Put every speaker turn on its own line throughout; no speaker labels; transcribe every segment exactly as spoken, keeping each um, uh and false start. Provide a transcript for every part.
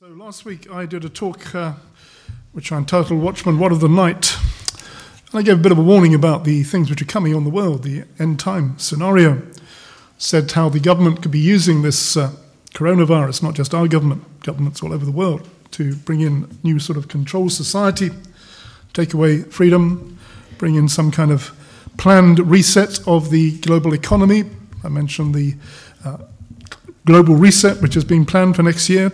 So last week I did a talk uh, which I entitled Watchman, What of the Night? And I gave a bit of a warning about the things which are coming on the world, the end time scenario. Said how the government could be using this uh, coronavirus, not just our government, governments all over the world, to bring in new sort of control society, take away freedom, bring in some kind of planned reset of the global economy. I mentioned the uh, global reset, which has been planned for next year,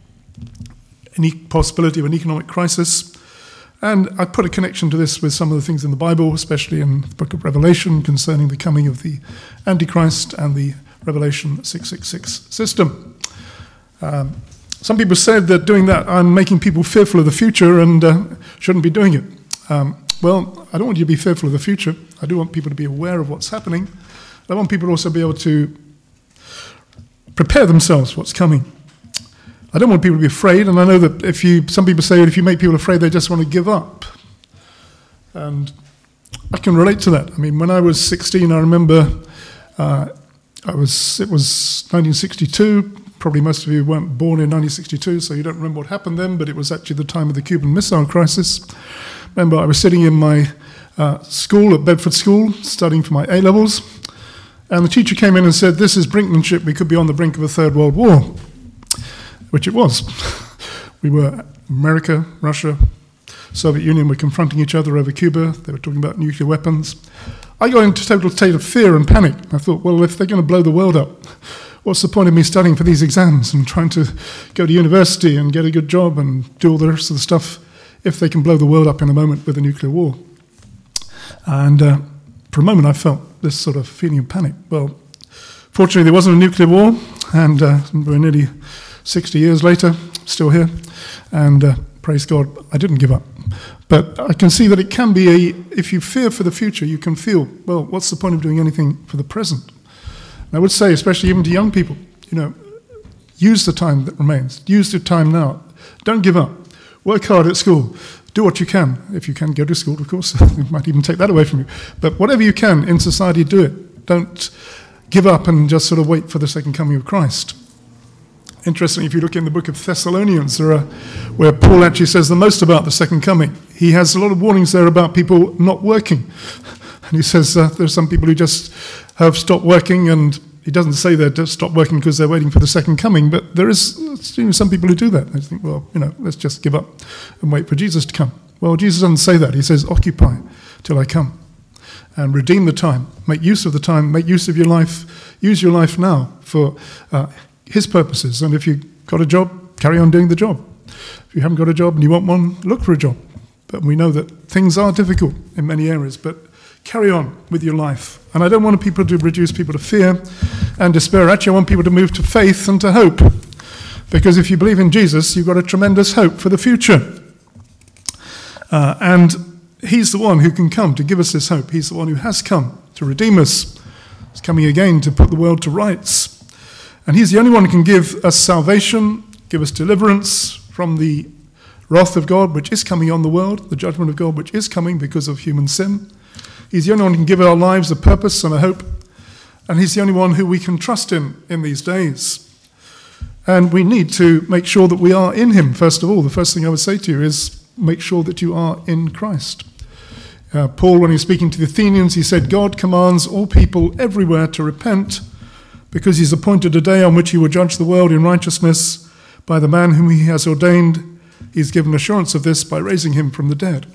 any possibility of an economic crisis. And I put a connection to this with some of the things in the Bible, especially in the book of Revelation, concerning the coming of the Antichrist and the Revelation six six six system. Um, some people said that doing that, I'm making people fearful of the future and uh, shouldn't be doing it. Um, well, I don't want you to be fearful of the future. I do want people to be aware of what's happening. I want people to also be able to prepare themselves for what's coming. I don't want people to be afraid, and I know that if you, some people say if you make people afraid, they just want to give up. And I can relate to that. I mean, when I was sixteen, I remember uh, I was it was nineteen sixty-two. Probably most of you weren't born in nineteen sixty-two, so you don't remember what happened then, but it was actually the time of the Cuban Missile Crisis. Remember, I was sitting in my uh, school at Bedford School, studying for my A-levels, and the teacher came in and said, "This is brinkmanship. We could be on the brink of a third world war." Which it was. We were, America, Russia, Soviet Union were confronting each other over Cuba. They were talking about nuclear weapons. I got into a total state of fear and panic. I thought, well, if they're going to blow the world up, what's the point of me studying for these exams and trying to go to university and get a good job and do all the rest of the stuff if they can blow the world up in a moment with a nuclear war? And uh, for a moment I felt this sort of feeling of panic. Well, fortunately there wasn't a nuclear war, and uh, we're nearly sixty years later, still here, and uh, praise God, I didn't give up. But I can see that it can be a, if you fear for the future, you can feel, well, what's the point of doing anything for the present? And I would say, especially even to young people, you know, use the time that remains. Use the time now. Don't give up. Work hard at school. Do what you can. If you can go to school, of course. We might even take that away from you. But whatever you can in society, do it. Don't give up and just sort of wait for the second coming of Christ. Interesting, if you look in the book of Thessalonians, there are, where Paul actually says the most about the second coming. He has a lot of warnings there about people not working. And he says uh, there are some people who just have stopped working, and he doesn't say they just stopped working because they're waiting for the second coming, but there is you know, some people who do that. They think, well, you know, let's just give up and wait for Jesus to come. Well, Jesus doesn't say that. He says, occupy till I come. And redeem the time. Make use of the time. Make use of your life. Use your life now for uh, His purposes. And if you've got a job, carry on doing the job. If you haven't got a job and you want one, look for a job. But we know that things are difficult in many areas, but carry on with your life. And I don't want people to reduce people to fear and despair. Actually, I want people to move to faith and to hope. Because if you believe in Jesus, you've got a tremendous hope for the future. Uh, and He's the one who can come to give us this hope. He's the one who has come to redeem us. He's coming again to put the world to rights. And He's the only one who can give us salvation, give us deliverance from the wrath of God, which is coming on the world, the judgment of God, which is coming because of human sin. He's the only one who can give our lives a purpose and a hope. And He's the only one who we can trust in in these days. And we need to make sure that we are in Him, first of all. The first thing I would say to you is make sure that you are in Christ. Uh, Paul, when he was speaking to the Athenians, he said, God commands all people everywhere to repent, because He's appointed a day on which He will judge the world in righteousness by the man whom He has ordained. He's given assurance of this by raising Him from the dead.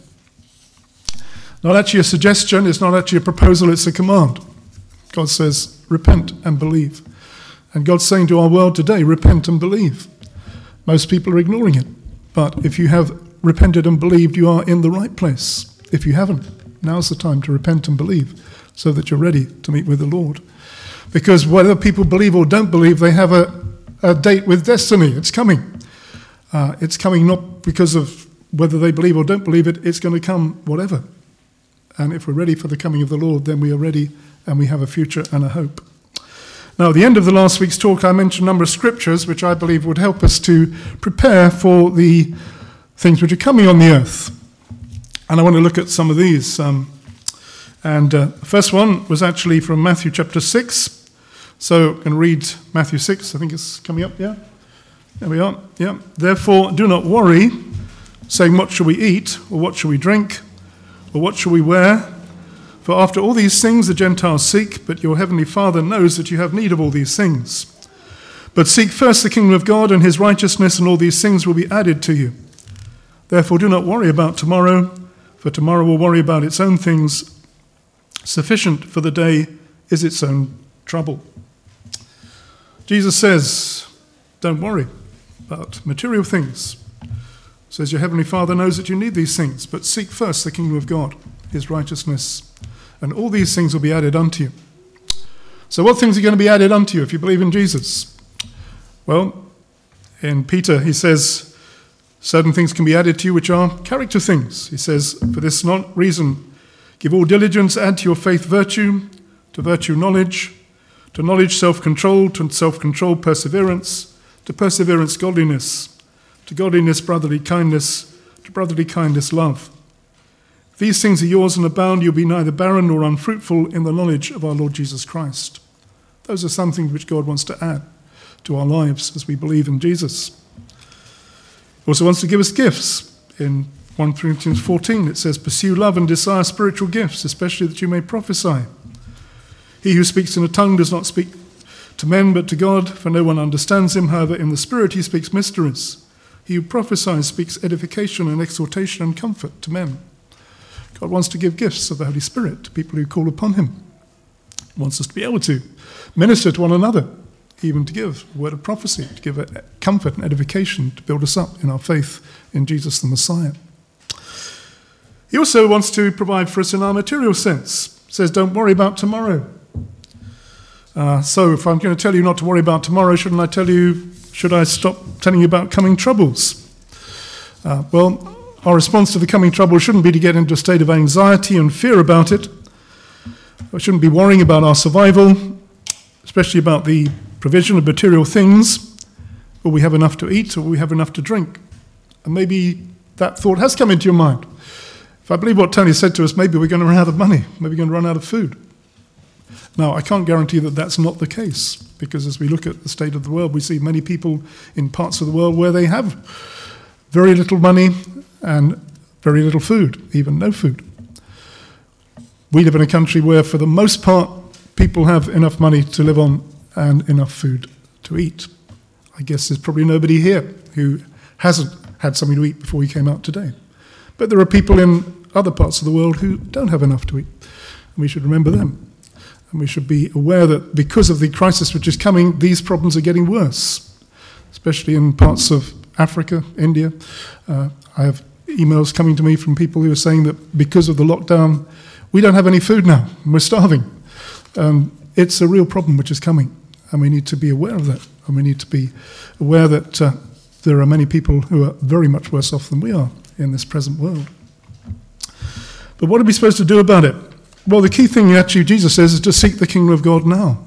Not actually a suggestion, it's not actually a proposal, it's a command. God says, repent and believe. And God's saying to our world today, repent and believe. Most people are ignoring it. But if you have repented and believed, you are in the right place. If you haven't, now's the time to repent and believe so that you're ready to meet with the Lord. Because whether people believe or don't believe, they have a, a date with destiny. It's coming. Uh, it's coming not because of whether they believe or don't believe it. It's going to come whatever. And if we're ready for the coming of the Lord, then we are ready and we have a future and a hope. Now, at the end of the last week's talk, I mentioned a number of scriptures which I believe would help us to prepare for the things which are coming on the earth. And I want to look at some of these. Um, and uh, the first one was actually from Matthew chapter six. So I'm going to read Matthew six. I think it's coming up, yeah? There we are. Yeah. Therefore, do not worry, saying, what shall we eat, or what shall we drink, or what shall we wear? For after all these things the Gentiles seek, but your heavenly Father knows that you have need of all these things. But seek first the kingdom of God and his righteousness, and all these things will be added to you. Therefore, do not worry about tomorrow, for tomorrow will worry about its own things. Sufficient for the day is its own trouble. Jesus says, don't worry about material things. He says, your heavenly Father knows that you need these things, but seek first the kingdom of God, his righteousness, and all these things will be added unto you. So what things are going to be added unto you if you believe in Jesus? Well, in Peter, he says, certain things can be added to you which are character things. He says, for this not reason, give all diligence, add to your faith virtue, to virtue knowledge, to knowledge self-control, to self-control perseverance, to perseverance godliness, to godliness brotherly kindness, to brotherly kindness love. If these things are yours and abound, you'll be neither barren nor unfruitful in the knowledge of our Lord Jesus Christ. Those are some things which God wants to add to our lives as we believe in Jesus. He also wants to give us gifts. In First Corinthians fourteen, it says, pursue love and desire spiritual gifts, especially that you may prophesy. He who speaks in a tongue does not speak to men but to God, for no one understands him. However, in the Spirit he speaks mysteries. He who prophesies speaks edification and exhortation and comfort to men. God wants to give gifts of the Holy Spirit to people who call upon him. He wants us to be able to minister to one another, even to give a word of prophecy, to give a comfort and edification, to build us up in our faith in Jesus the Messiah. He also wants to provide for us in our material sense. He says, don't worry about tomorrow. Uh, so if I'm going to tell you not to worry about tomorrow, shouldn't I tell you, should I stop telling you about coming troubles? Uh, well, our response to the coming trouble shouldn't be to get into a state of anxiety and fear about it. We shouldn't be worrying about our survival, especially about the provision of material things. Will we have enough to eat, or will we have enough to drink? And maybe that thought has come into your mind. If I believe what Tony said to us, maybe we're going to run out of money, maybe we're going to run out of food. Now, I can't guarantee that that's not the case, because as we look at the state of the world, we see many people in parts of the world where they have very little money and very little food, even no food. We live in a country where, for the most part, people have enough money to live on and enough food to eat. I guess there's probably nobody here who hasn't had something to eat before he came out today. But there are people in other parts of the world who don't have enough to eat, and we should remember them. And we should be aware that because of the crisis which is coming, these problems are getting worse, especially in parts of Africa, India. Uh, I have emails coming to me from people who are saying that because of the lockdown, we don't have any food now, and we're starving. Um, it's a real problem which is coming, and we need to be aware of that, and we need to be aware that uh, there are many people who are very much worse off than we are in this present world. But what are we supposed to do about it? Well, the key thing actually Jesus says is to seek the kingdom of God now.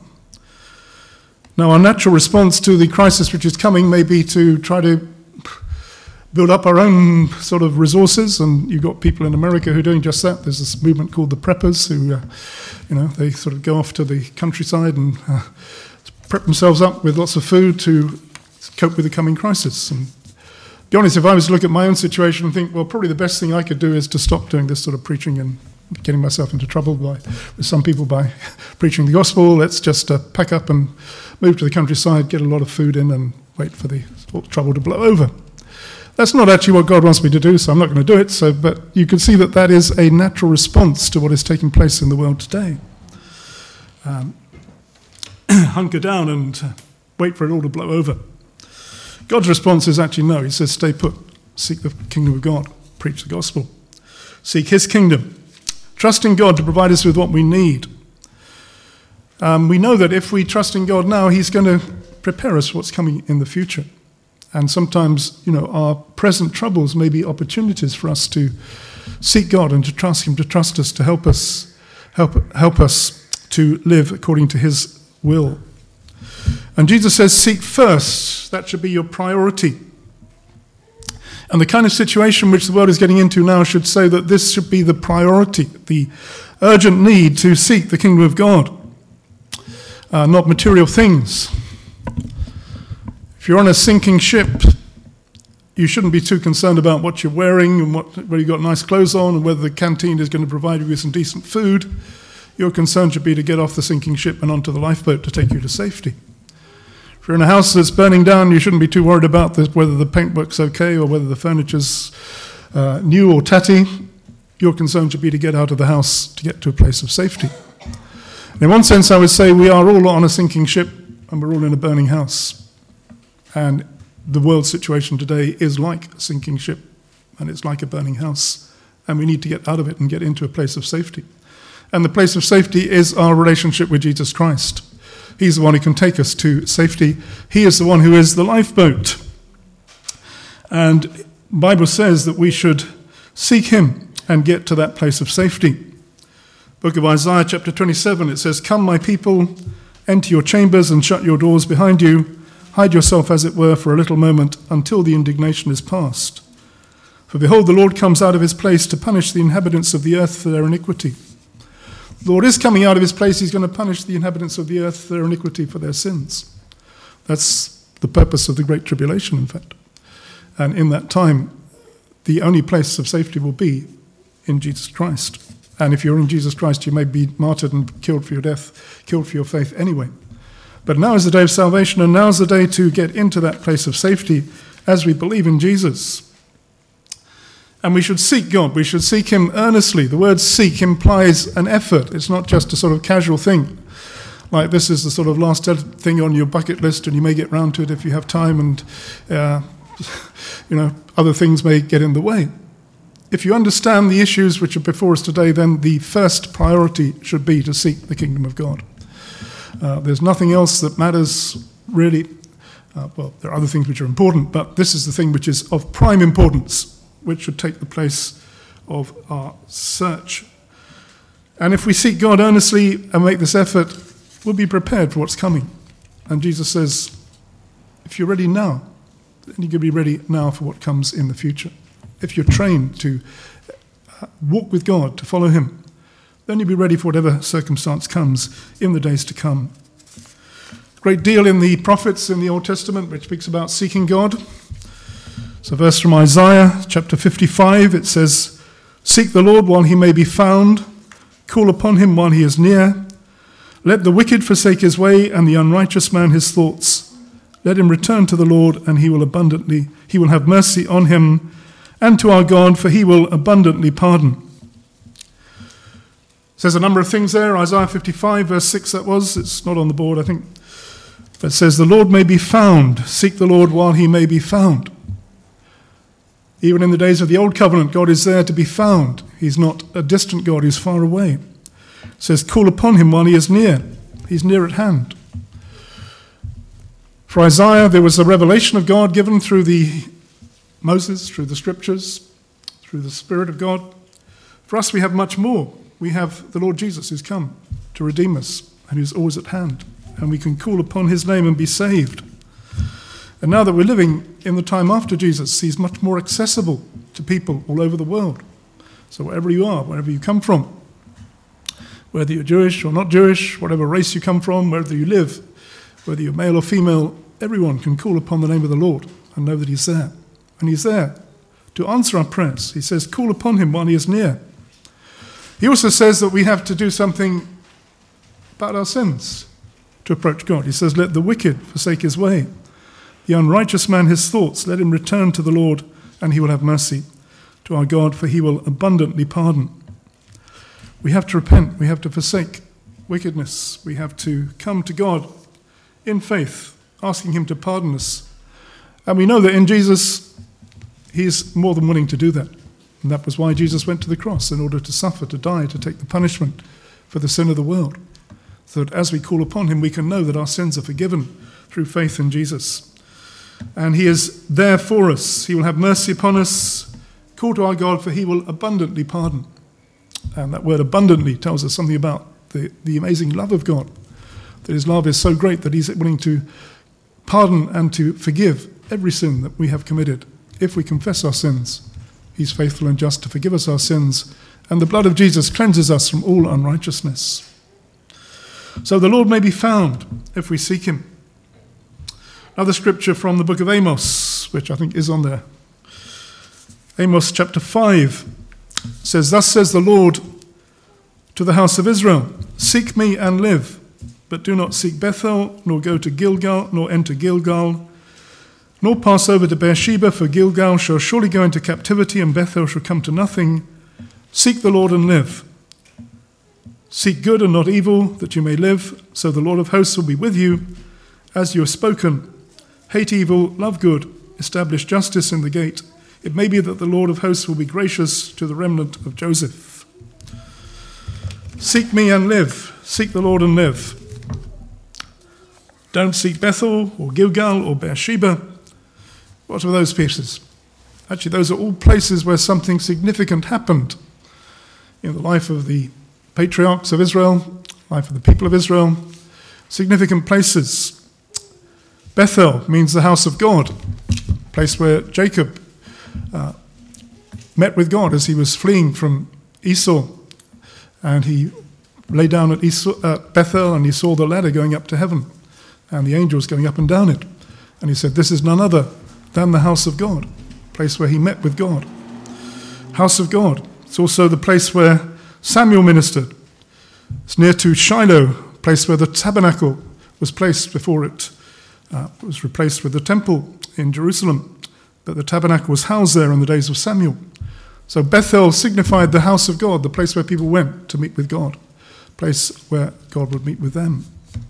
Now, our natural response to the crisis which is coming may be to try to build up our own sort of resources, and you've got people in America who are doing just that. There's this movement called the preppers who, uh, you know, they sort of go off to the countryside and uh, prep themselves up with lots of food to cope with the coming crisis. And to be honest, if I was to look at my own situation and think, well, probably the best thing I could do is to stop doing this sort of preaching and getting myself into trouble by, with some people by preaching the gospel. Let's just uh, pack up and move to the countryside, get a lot of food in, and wait for the trouble to blow over. That's not actually what God wants me to do, so I'm not going to do it. So, but you can see that that is a natural response to what is taking place in the world today. Um, hunker down and uh, wait for it all to blow over. God's response is actually no. He says, stay put, seek the kingdom of God, preach the gospel, seek his kingdom. Trust in God to provide us with what we need. Um, we know that if we trust in God now, he's going to prepare us for what's coming in the future. And sometimes, you know, our present troubles may be opportunities for us to seek God and to trust him, to trust us, to help us, help, help us to live according to his will. And Jesus says, seek first. That should be your priority. And the kind of situation which the world is getting into now should say that this should be the priority, the urgent need to seek the kingdom of God, uh, not material things. If you're on a sinking ship, you shouldn't be too concerned about what you're wearing and what, whether you've got nice clothes on and whether the canteen is going to provide you with some decent food. Your concern should be to get off the sinking ship and onto the lifeboat to take you to safety. If you're in a house that's burning down, you shouldn't be too worried about this, whether the paintwork's okay or whether the furniture's uh, new or tatty. Your concern should be to get out of the house to get to a place of safety. And in one sense, I would say we are all on a sinking ship and we're all in a burning house. And the world situation today is like a sinking ship and it's like a burning house. And we need to get out of it and get into a place of safety. And the place of safety is our relationship with Jesus Christ. He's the one who can take us to safety. He is the one who is the lifeboat. And the Bible says that we should seek him and get to that place of safety. Book of Isaiah, chapter twenty-seven, it says, "Come, my people, enter your chambers and shut your doors behind you. Hide yourself, as it were, for a little moment until the indignation is past. For behold, the Lord comes out of his place to punish the inhabitants of the earth for their iniquity." The Lord is coming out of his place. He's going to punish the inhabitants of the earth for their iniquity, for their sins. That's the purpose of the Great Tribulation, in fact. And in that time, the only place of safety will be in Jesus Christ. And if you're in Jesus Christ, you may be martyred and killed for your death, killed for your faith anyway. But now is the day of salvation, and now is the day to get into that place of safety as we believe in Jesus. And we should seek God. We should seek him earnestly. The word seek implies an effort. It's not just a sort of casual thing. Like this is the sort of last thing on your bucket list and you may get round to it if you have time and, uh, you know, other things may get in the way. If you understand the issues which are before us today, then the first priority should be to seek the kingdom of God. Uh, there's nothing else that matters really. Uh, well, there are other things which are important, but this is the thing which is of prime importance, which should take the place of our search. And if we seek God earnestly and make this effort, we'll be prepared for what's coming. And Jesus says, if you're ready now, then you can be ready now for what comes in the future. If you're trained to walk with God, to follow him, then you'll be ready for whatever circumstance comes in the days to come. A great deal in the prophets in the Old Testament which speaks about seeking God. So a verse from Isaiah chapter fifty-five, it says, "Seek the Lord while he may be found, call upon him while he is near. Let the wicked forsake his way and the unrighteous man his thoughts. Let him return to the Lord, and he will abundantly, he will have mercy on him, and to our God, for he will abundantly pardon." Says a number of things there. Isaiah fifty-five, verse six, that was. It's not on the board, I think. But it says, "The Lord may be found. Seek the Lord while he may be found." Even in the days of the Old Covenant, God is there to be found. He's not a distant God, he's far away. It says, call upon him while he is near. He's near at hand. For Isaiah, there was a revelation of God given through the Moses, through the scriptures, through the Spirit of God. For us, we have much more. We have the Lord Jesus who's come to redeem us and who's always at hand. And we can call upon his name and be saved. And now that we're living in the time after Jesus, he's much more accessible to people all over the world. So wherever you are, wherever you come from, whether you're Jewish or not Jewish, whatever race you come from, wherever you live, whether you're male or female, everyone can call upon the name of the Lord and know that he's there. And he's there to answer our prayers. He says, call upon him while he is near. He also says that we have to do something about our sins to approach God. He says, let the wicked forsake his way. The unrighteous man his thoughts, let him return to the Lord, and he will have mercy to our God, for he will abundantly pardon. We have to repent. We have to forsake wickedness. We have to come to God in faith, asking him to pardon us. And we know that in Jesus, he's more than willing to do that. And that was why Jesus went to the cross, in order to suffer, to die, to take the punishment for the sin of the world. So that as we call upon him, we can know that our sins are forgiven through faith in Jesus. And he is there for us. He will have mercy upon us. Call to our God, for he will abundantly pardon. And that word abundantly tells us something about the, the amazing love of God. That his love is so great that he's willing to pardon and to forgive every sin that we have committed. If we confess our sins, he's faithful and just to forgive us our sins. And the blood of Jesus cleanses us from all unrighteousness. So the Lord may be found if we seek him. Another scripture from the book of Amos, which I think is on there. Amos chapter five says, "Thus says the Lord to the house of Israel, seek me and live, but do not seek Bethel, nor go to Gilgal, nor enter Gilgal, nor pass over to Beersheba, for Gilgal shall surely go into captivity, and Bethel shall come to nothing. Seek the Lord and live. Seek good and not evil, that you may live, so the Lord of hosts will be with you, as you have spoken. Hate evil, love good, establish justice in the gate. It may be that the Lord of hosts will be gracious to the remnant of Joseph." Seek me and live. Seek the Lord and live. Don't seek Bethel or Gilgal or Beersheba. What are those places? Actually, those are all places where something significant happened in the life of the patriarchs of Israel, life of the people of Israel. Significant places. Bethel means the house of God, a place where Jacob uh, met with God as he was fleeing from Esau. And he lay down at Esau, uh, Bethel, and he saw the ladder going up to heaven and the angels going up and down it. And he said, this is none other than the house of God, a place where he met with God. House of God. It's also the place where Samuel ministered. It's near to Shiloh, a place where the tabernacle was placed before it uh, was replaced with the temple in Jerusalem. But the tabernacle was housed there in the days of Samuel. So Bethel signified the house of God, the place where people went to meet with God, a place where God would meet with them.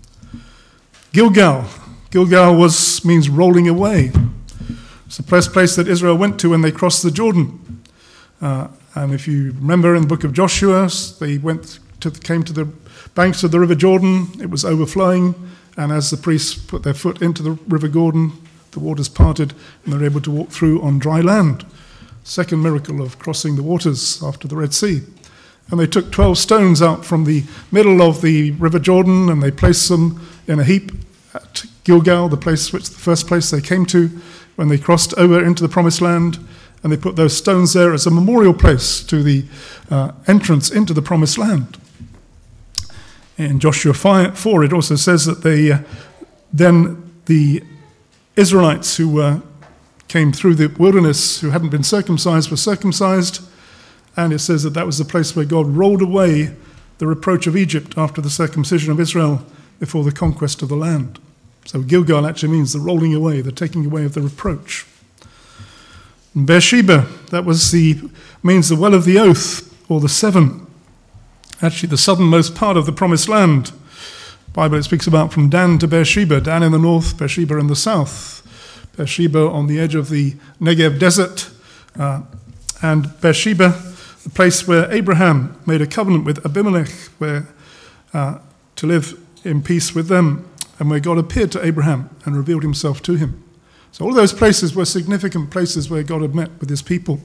Gilgal. Gilgal was means rolling away. It's the first place that Israel went to when they crossed the Jordan. Uh, and if you remember in the book of Joshua, they went to came to the banks of the river Jordan. It was overflowing, and as the priests put their foot into the river Jordan, the waters parted, and they were able to walk through on dry land. Second miracle of crossing the waters after the Red Sea. And they took twelve stones out from the middle of the river Jordan, and they placed them in a heap at Gilgal, the place which the first place they came to when they crossed over into the promised land. And they put those stones there as a memorial place to the uh, entrance into the promised land. In Joshua four, it also says that they uh, then the Israelites who uh, came through the wilderness, who hadn't been circumcised, were circumcised. And it says that that was the place where God rolled away the reproach of Egypt after the circumcision of Israel before the conquest of the land. So Gilgal actually means the rolling away, the taking away of the reproach. And Beersheba, that was the means the well of the oath, or the seven. Actually, the southernmost part of the promised land. The Bible it speaks about from Dan to Beersheba, Dan in the north, Beersheba in the south. Beersheba on the edge of the Negev desert, uh, and Beersheba, the place where Abraham made a covenant with Abimelech, where uh, to live in peace with them, and where God appeared to Abraham and revealed himself to him. So all those places were significant places where God had met with his people.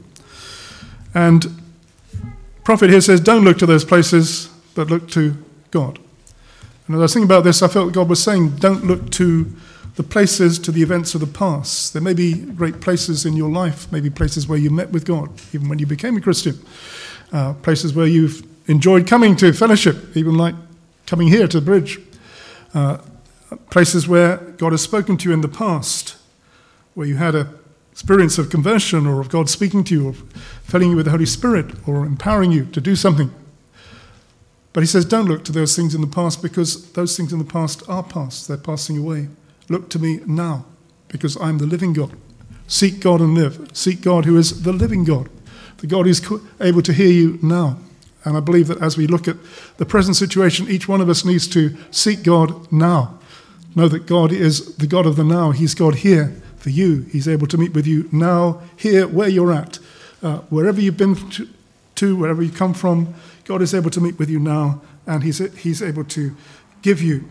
And the prophet here says, don't look to those places, but look to God. And as I was thinking about this, I felt God was saying, don't look to the places, to the events of the past. There may be great places in your life, maybe places where you met with God, even when you became a Christian. Uh, places where you've enjoyed coming to fellowship, even like coming here to the bridge. Uh, places where God has spoken to you in the past, where you had an experience of conversion or of God speaking to you or filling you with the Holy Spirit or empowering you to do something. But he says, don't look to those things in the past, because those things in the past are past. They're passing away. Look to me now, because I'm the living God. Seek God and live. Seek God who is the living God. The God who is able to hear you now. And I believe that as we look at the present situation, each one of us needs to seek God now. Know that God is the God of the now. He's God here for you. He's able to meet with you now, here, where you're at. Uh, wherever you've been to, to, wherever you come from, God is able to meet with you now, and he's, he's able to give you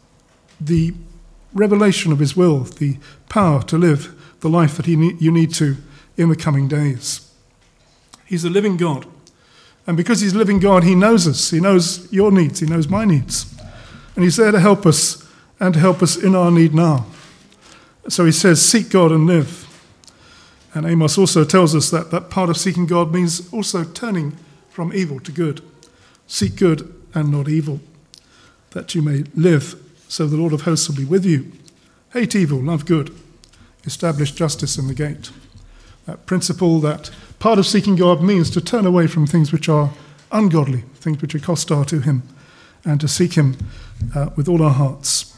the revelation of his will, the power to live the life that he need, you need to in the coming days. He's a living God. And because he's a living God, he knows us. He knows your needs. He knows my needs. And he's there to help us and to help us in our need now. So he says, seek God and live. And Amos also tells us that that part of seeking God means also turning from evil to good. Seek good and not evil, that you may live, so the Lord of hosts will be with you. hate evil, love good, establish justice in the gate. That principle, that part of seeking God means to turn away from things which are ungodly, things which are hostile to him, and to seek him uh, with all our hearts.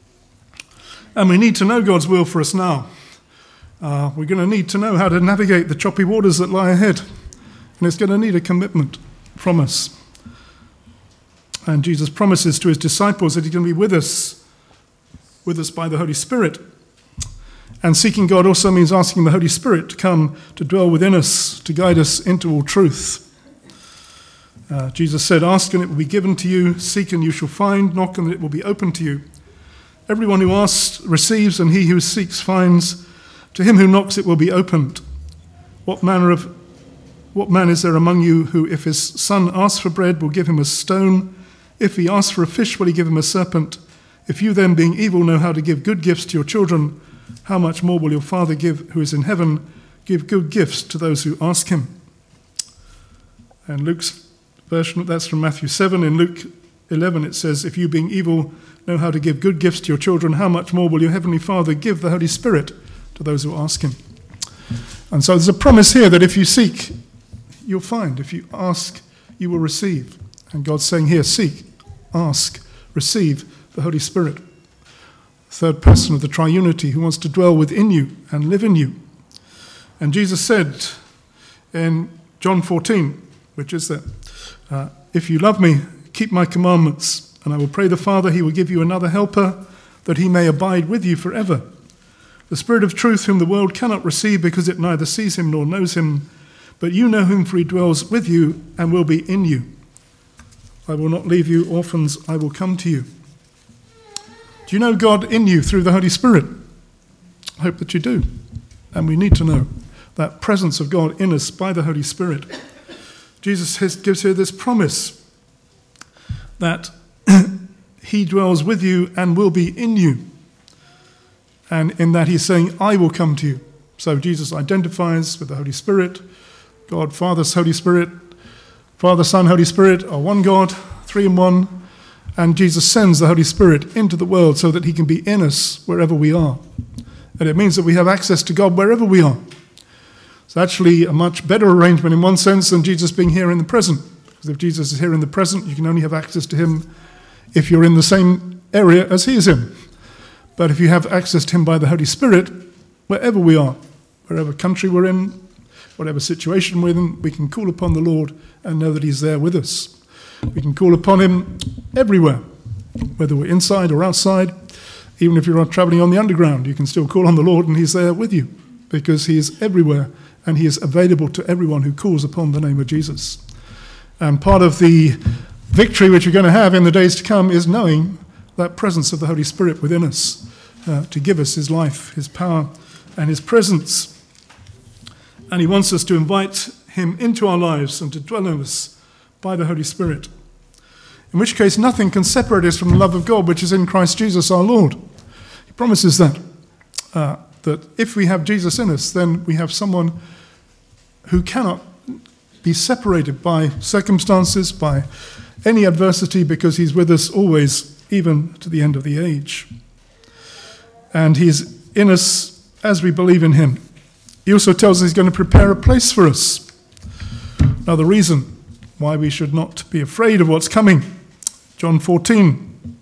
And we need to know God's will for us now. Uh, we're going to need to know how to navigate the choppy waters that lie ahead. And it's going to need a commitment from us. And Jesus promises to his disciples that he's going to be with us, with us by the Holy Spirit. And seeking God also means asking the Holy Spirit to come to dwell within us, to guide us into all truth. Uh, Jesus said, ask and it will be given to you, seek and you shall find, knock and it will be opened to you. Everyone who asks receives, and he who seeks finds. To him who knocks it will be opened. What manner of what man is there among you who, if his son asks for bread, will give him a stone? If he asks for a fish, will he give him a serpent? If you then, being evil, know how to give good gifts to your children, how much more will your Father give, who is in heaven, give good gifts to those who ask him? And Luke's version, that's from Matthew seven. In Luke eleven it says, if you being evil know how to give good gifts to your children, how much more will your heavenly Father give the Holy Spirit to those who ask him? And so there's a promise here that if you seek, you'll find. If you ask, you will receive. And God's saying here, seek, ask, receive the Holy Spirit. Third person of the triunity who wants to dwell within you and live in you. And Jesus said in John fourteen, which is that, uh, if you love me, keep my commandments, and I will pray the Father, he will give you another helper, that he may abide with you forever. The Spirit of truth whom the world cannot receive because it neither sees him nor knows him, but you know him, for he dwells with you and will be in you. I will not leave you orphans, I will come to you. Do you know God in you through the Holy Spirit? I hope that you do. And we need to know that presence of God in us by the Holy Spirit. Jesus has, gives here this promise that he dwells with you and will be in you. And in that he's saying, I will come to you. So Jesus identifies with the Holy Spirit. God, Father, Holy Spirit, Father, Son, Holy Spirit are one God, three in one. And Jesus sends the Holy Spirit into the world so that he can be in us wherever we are. And it means that we have access to God wherever we are. It's actually a much better arrangement in one sense than Jesus being here in the present. Because if Jesus is here in the present, you can only have access to him if you're in the same area as he is in. But if you have access to him by the Holy Spirit, wherever we are, wherever country we're in, whatever situation we're in, we can call upon the Lord and know that he's there with us. We can call upon him everywhere, whether we're inside or outside. Even if you're traveling on the underground, you can still call on the Lord and he's there with you, because he is everywhere and he is available to everyone who calls upon the name of Jesus. And part of the victory which we're going to have in the days to come is knowing that presence of the Holy Spirit within us uh, to give us his life, his power, and his presence. And he wants us to invite him into our lives and to dwell in us by the Holy Spirit. In which case, nothing can separate us from the love of God, which is in Christ Jesus our Lord. He promises that, uh, that if we have Jesus in us, then we have someone who cannot be separated by circumstances, by any adversity, because he's with us always, even to the end of the age. And he's in us as we believe in him. He also tells us he's going to prepare a place for us. Now, the reason why we should not be afraid of what's coming. John fourteen.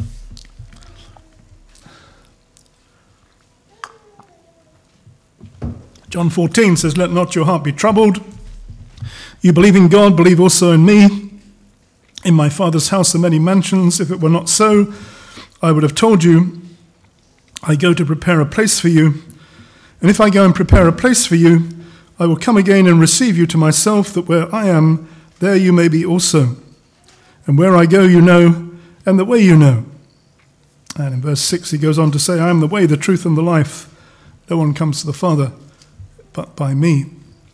John fourteen says, let not your heart be troubled. You believe in God, believe also in me. In my Father's house are many mansions. If it were not so, I would have told you. I go to prepare a place for you. And if I go and prepare a place for you, I will come again and receive you to myself, that where I am, there you may be also. And where I go you know, and the way you know. And in verse six he goes on to say, I am the way, the truth, and the life. No one comes to the Father but by me.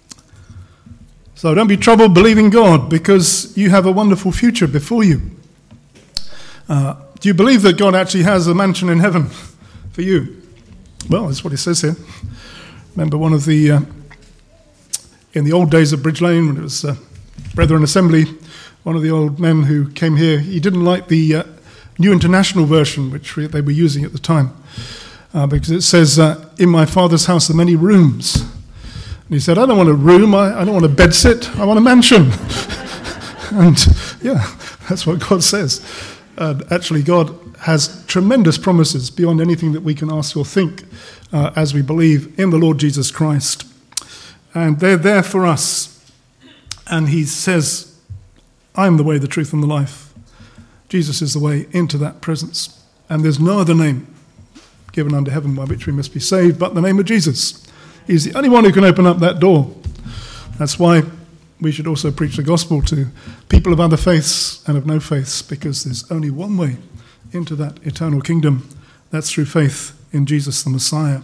So don't be troubled, believe in God, because you have a wonderful future before you. Uh, do you believe that God actually has a mansion in heaven for you? Well, that's what it says here. Remember one of the, uh, in the old days of Bridge Lane, when it was uh, Brethren Assembly, one of the old men who came here, he didn't like the uh, New International Version, which they were using at the time. uh, because it says, uh, in my Father's house are many rooms. And he said, I don't want a room, I, I don't want a bedsit, I want a mansion. And yeah, that's what God says. Uh, actually, God has tremendous promises beyond anything that we can ask or think uh, as we believe in the Lord Jesus Christ. And they're there for us. And he says, I am the way, the truth, and the life. Jesus is the way into that presence. And there's no other name given under heaven by which we must be saved but the name of Jesus. He's the only one who can open up that door. That's why we should also preach the gospel to people of other faiths and of no faiths, because there's only one way into that eternal kingdom. That's through faith in Jesus the Messiah.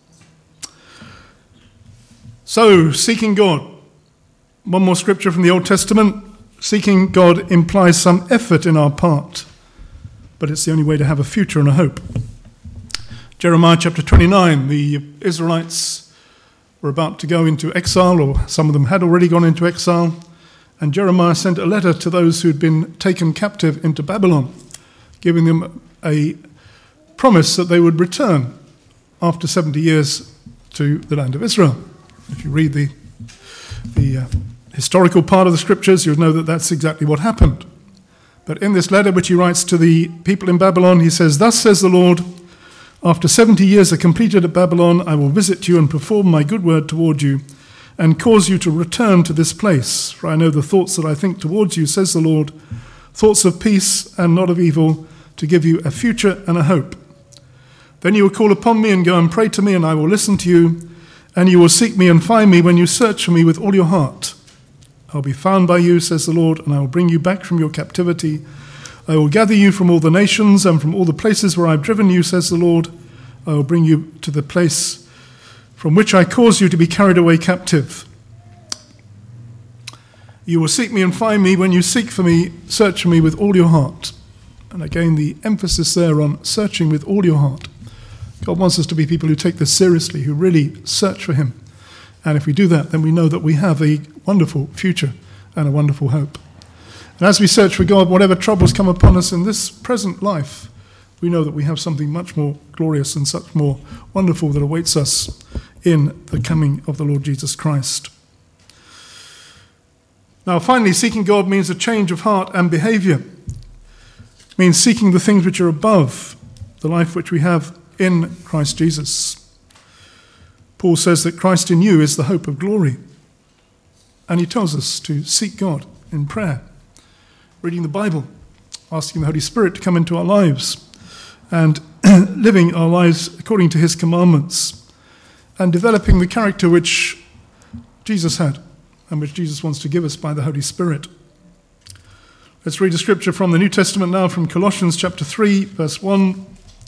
So, seeking God. One more scripture from the Old Testament. Seeking God implies some effort in our part, but it's the only way to have a future and a hope. Jeremiah chapter twenty-nine, the Israelites were about to go into exile, or some of them had already gone into exile, and Jeremiah sent a letter to those who had been taken captive into Babylon, giving them a promise that they would return after seventy years to the land of Israel. If you read the, the uh, historical part of the scriptures, you'll know that that's exactly what happened. But in this letter which he writes to the people in Babylon, he says, Thus says the Lord, after seventy years are completed at Babylon, I will visit you and perform my good word toward you, and cause you to return to this place. For I know the thoughts that I think towards you, says the Lord, thoughts of peace and not of evil, to give you a future and a hope. Then you will call upon me and go and pray to me, and I will listen to you, and you will seek me and find me when you search for me with all your heart. I will be found by you, says the Lord, and I will bring you back from your captivity. I will gather you from all the nations and from all the places where I have driven you, says the Lord. I will bring you to the place from which I caused you to be carried away captive. You will seek me and find me when you seek for me, search for me with all your heart. And again, the emphasis there on searching with all your heart. God wants us to be people who take this seriously, who really search for him. And if we do that, then we know that we have a wonderful future and a wonderful hope. And as we search for God, whatever troubles come upon us in this present life, we know that we have something much more glorious and such more wonderful that awaits us in the coming of the Lord Jesus Christ. Now, finally, seeking God means a change of heart and behavior. It means seeking the things which are above, the life which we have in Christ Jesus. Paul says that Christ in you is the hope of glory. And he tells us to seek God in prayer, reading the Bible, asking the Holy Spirit to come into our lives, and living our lives according to his commandments, and developing the character which Jesus had and which Jesus wants to give us by the Holy Spirit. Let's read a scripture from the New Testament now, from Colossians chapter three, verse one.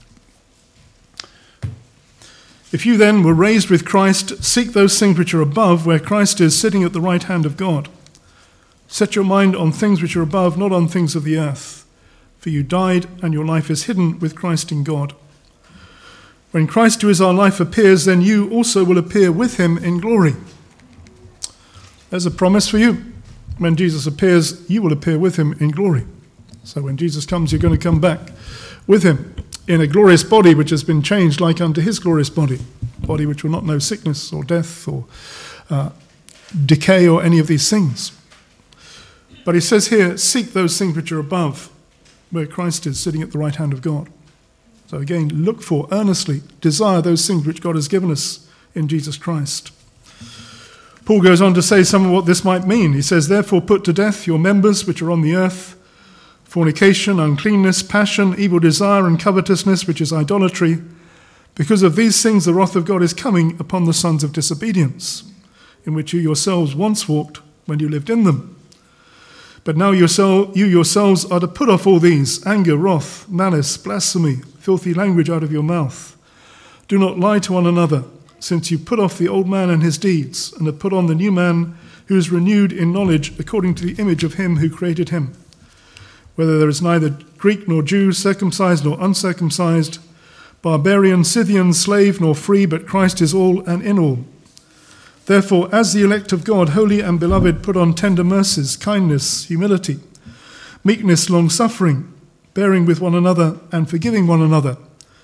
If you then were raised with Christ, seek those things which are above, where Christ is sitting at the right hand of God. Set your mind on things which are above, not on things of the earth. For you died, and your life is hidden with Christ in God. When Christ, who is our life, appears, then you also will appear with him in glory. There's a promise for you. When Jesus appears, you will appear with him in glory. So when Jesus comes, you're going to come back with him in a glorious body which has been changed like unto his glorious body, a body which will not know sickness or death or uh, decay or any of these things. But he says here, seek those things which are above, where Christ is sitting at the right hand of God. So again, look for, earnestly, desire those things which God has given us in Jesus Christ. Paul goes on to say some of what this might mean. He says, therefore put to death your members which are on the earth, fornication, uncleanness, passion, evil desire, and covetousness, which is idolatry. Because of these things the wrath of God is coming upon the sons of disobedience, in which you yourselves once walked when you lived in them. But now yourself, you yourselves are to put off all these, anger, wrath, malice, blasphemy, filthy language out of your mouth. Do not lie to one another, since you put off the old man and his deeds, and have put on the new man, who is renewed in knowledge according to the image of him who created him. Whether there is neither Greek nor Jew, circumcised nor uncircumcised, barbarian, Scythian, slave nor free, but Christ is all and in all. Therefore, as the elect of God, holy and beloved, put on tender mercies, kindness, humility, meekness, long-suffering, bearing with one another and forgiving one another.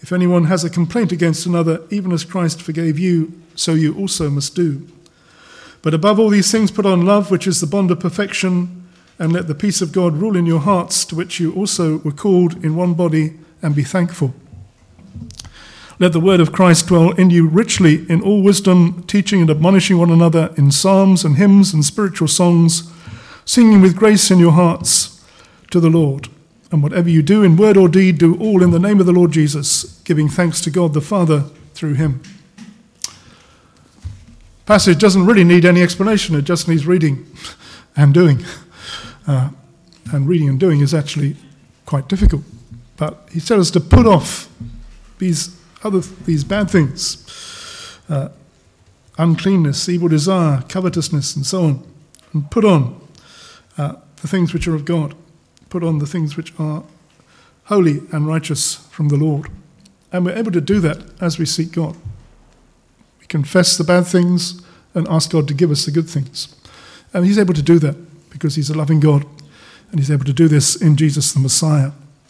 If anyone has a complaint against another, even as Christ forgave you, so you also must do. But above all these things put on love, which is the bond of perfection, and let the peace of God rule in your hearts, to which you also were called in one body, and be thankful. Let the word of Christ dwell in you richly in all wisdom, teaching and admonishing one another in psalms and hymns and spiritual songs, singing with grace in your hearts to the Lord. And whatever you do in word or deed, do all in the name of the Lord Jesus, giving thanks to God the Father through him. Passage doesn't really need any explanation. It just needs reading and doing. Uh, and reading and doing is actually quite difficult. But he tells us to put off these other these bad things, uh, uncleanness, evil desire, covetousness, and so on, and put on uh, the things which are of God. Put on the things which are holy and righteous from the Lord. And we're able to do that as we seek God. We confess the bad things and ask God to give us the good things. And he's able to do that because he's a loving God, and he's able to do this in Jesus the Messiah.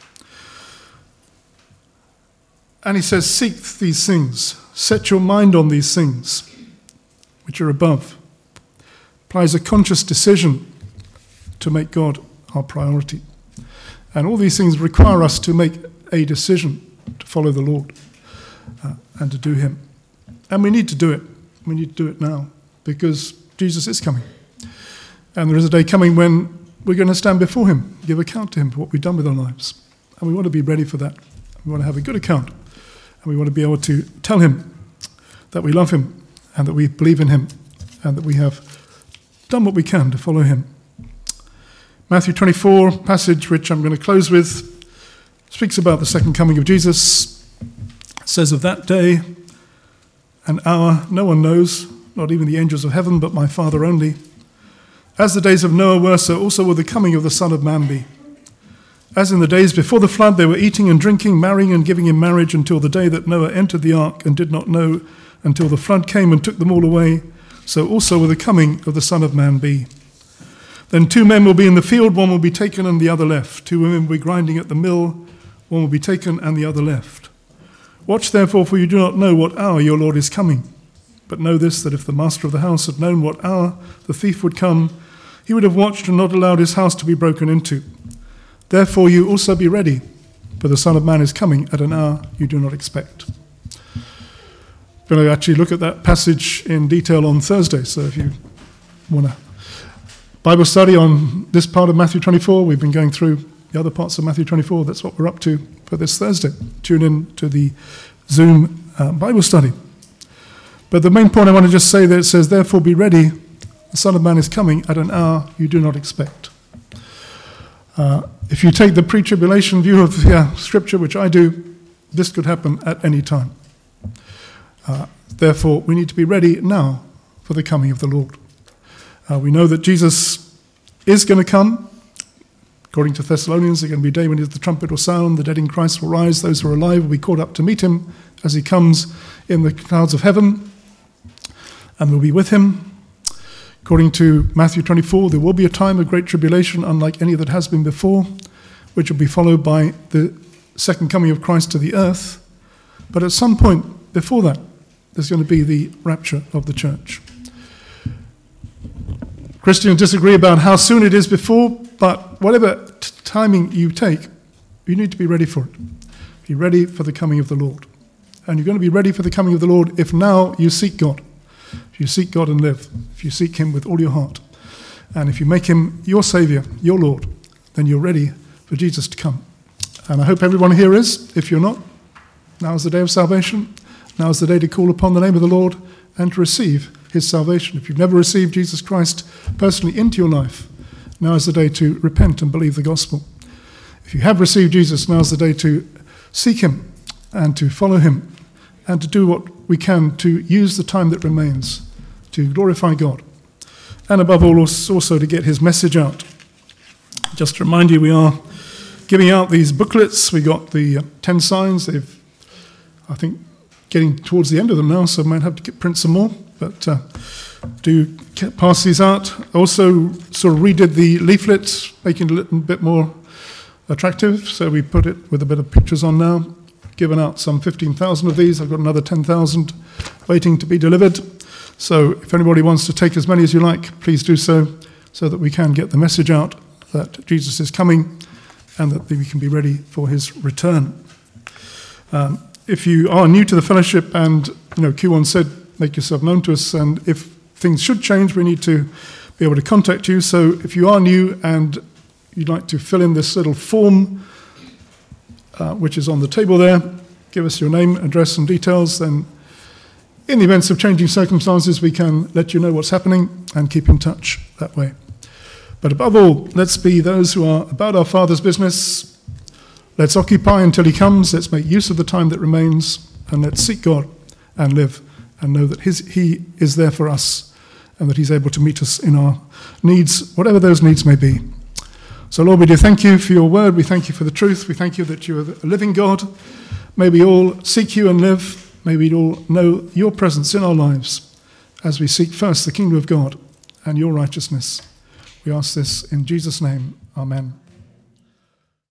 And he says, seek these things, set your mind on these things which are above. Applies a conscious decision to make God our priority. And all these things require us to make a decision to follow the Lord uh, and to do him. And we need to do it. We need to do it now because Jesus is coming. And there is a day coming when we're going to stand before him, give account to him for what we've done with our lives. And we want to be ready for that. We want to have a good account. And we want to be able to tell him that we love him and that we believe in him and that we have done what we can to follow him. Matthew twenty-four, passage which I'm going to close with, speaks about the second coming of Jesus. It says, of that day and hour no one knows, not even the angels of heaven, but my Father only. As the days of Noah were, so also will the coming of the Son of Man be. As in the days before the flood, they were eating and drinking, marrying and giving in marriage until the day that Noah entered the ark and did not know until the flood came and took them all away, so also will the coming of the Son of Man be. Then two men will be in the field, one will be taken and the other left. Two women will be grinding at the mill, one will be taken and the other left. Watch therefore, for you do not know what hour your Lord is coming. But know this, that if the master of the house had known what hour the thief would come, he would have watched and not allowed his house to be broken into. Therefore you also be ready, for the Son of Man is coming at an hour you do not expect. I'm going to actually look at that passage in detail on Thursday, so if you want to Bible study on this part of Matthew twenty-four, we've been going through the other parts of Matthew twenty-four, that's what we're up to for this Thursday. Tune in to the Zoom uh, Bible study. But the main point I want to just say there, it says, therefore be ready, the Son of Man is coming at an hour you do not expect. Uh, if you take the pre-tribulation view of the uh, scripture, which I do, this could happen at any time. Uh, therefore, we need to be ready now for the coming of the Lord. Uh, we know that Jesus is going to come. According to Thessalonians, there's going to be a day when the trumpet will sound, the dead in Christ will rise, those who are alive will be caught up to meet him as he comes in the clouds of heaven, and we'll be with him. According to Matthew twenty-four, there will be a time of great tribulation, unlike any that has been before, which will be followed by the second coming of Christ to the earth. But at some point before that, there's going to be the rapture of the church. Christians disagree about how soon it is before, but whatever t- timing you take, you need to be ready for it. Be ready for the coming of the Lord. And you're going to be ready for the coming of the Lord if now you seek God. If you seek God and live, if you seek him with all your heart, and if you make him your Saviour, your Lord, then you're ready for Jesus to come. And I hope everyone here is. If you're not, now is the day of salvation. Now is the day to call upon the name of the Lord and to receive his salvation. If you've never received Jesus Christ personally into your life, now is the day to repent and believe the gospel. If you have received Jesus, now is the day to seek him and to follow him and to do what we can to use the time that remains to glorify God. And above all, also to get his message out. Just to remind you, we are giving out these booklets. We got the uh, ten signs. They've, I think, getting towards the end of them now, so I might have to get, print some more. But uh, do get, pass these out. Also sort of redid the leaflets, making it a little bit more attractive. So we put it with a bit of pictures on now. given out some fifteen thousand of these. I've got another ten thousand waiting to be delivered. So if anybody wants to take as many as you like, please do so, so that we can get the message out that Jesus is coming and that we can be ready for his return. Um, if you are new to the fellowship and, you know, Q one said, make yourself known to us, and if things should change, we need to be able to contact you. So if you are new and you'd like to fill in this little form, uh, which is on the table there, give us your name, address and details, then in the events of changing circumstances, we can let you know what's happening and keep in touch that way. But above all, let's be those who are about our Father's business. Let's occupy until he comes. Let's make use of the time that remains, and let's seek God and live and know that his, he is there for us and that he's able to meet us in our needs, whatever those needs may be. So, Lord, we do thank you for your word. We thank you for the truth. We thank you that you are a living God. May we all seek you and live. May we all know your presence in our lives as we seek first the kingdom of God and your righteousness. We ask this in Jesus' name. Amen.